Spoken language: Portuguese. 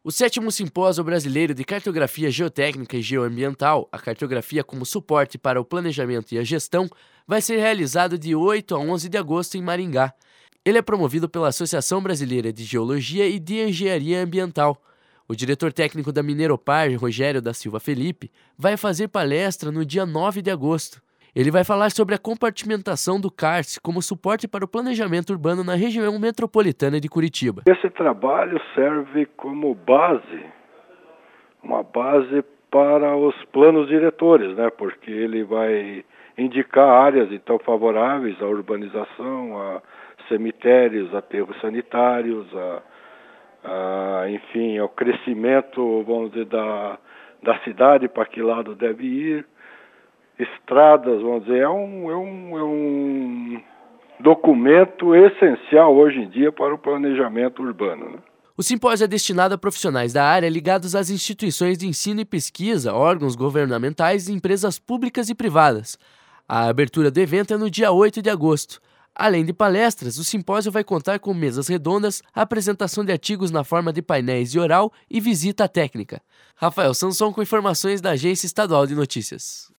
O 7º Simpósio Brasileiro de Cartografia Geotécnica e Geoambiental, a cartografia como suporte para o planejamento e a gestão, vai ser realizado de 8 a 11 de agosto em Maringá. Ele é promovido pela Associação Brasileira de Geologia e de Engenharia Ambiental. O diretor técnico da Mineropar, Rogério da Silva Felipe, vai fazer palestra no dia 9 de agosto. Ele vai falar sobre a compartimentação do CARS como suporte para o planejamento urbano na região metropolitana de Curitiba. Esse trabalho serve como base, uma base para os planos diretores, né? Porque ele vai indicar áreas então favoráveis à urbanização, a cemitérios, aterros sanitários, enfim, ao crescimento, vamos dizer, da cidade, para que lado deve ir. Estradas, vamos dizer, é um documento essencial hoje em dia para o planejamento urbano, né? O simpósio é destinado a profissionais da área ligados às instituições de ensino e pesquisa, órgãos governamentais e empresas públicas e privadas. A abertura do evento é no dia 8 de agosto. Além de palestras, o simpósio vai contar com mesas redondas, apresentação de artigos na forma de painéis de oral e visita técnica. Rafael Sanson com informações da Agência Estadual de Notícias.